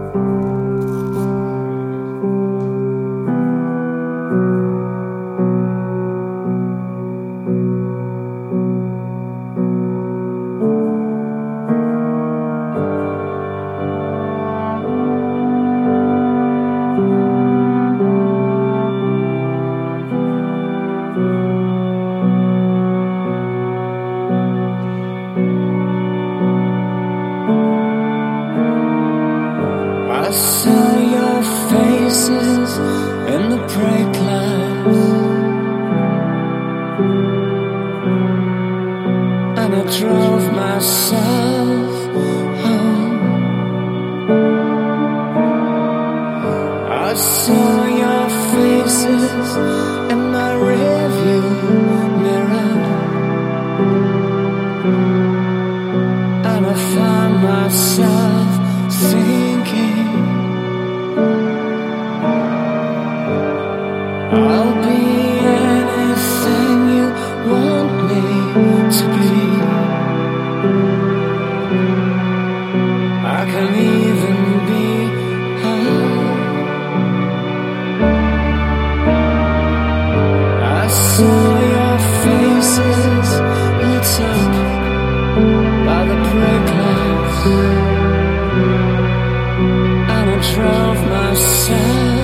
I saw your faces in the brake lights, and I drove myself home. I saw your faces in my rearview mirror, and I found myself thinking, I'll be anything you want me to be. I can even be home. I saw your faces lit up by the brake lights, and I drove myself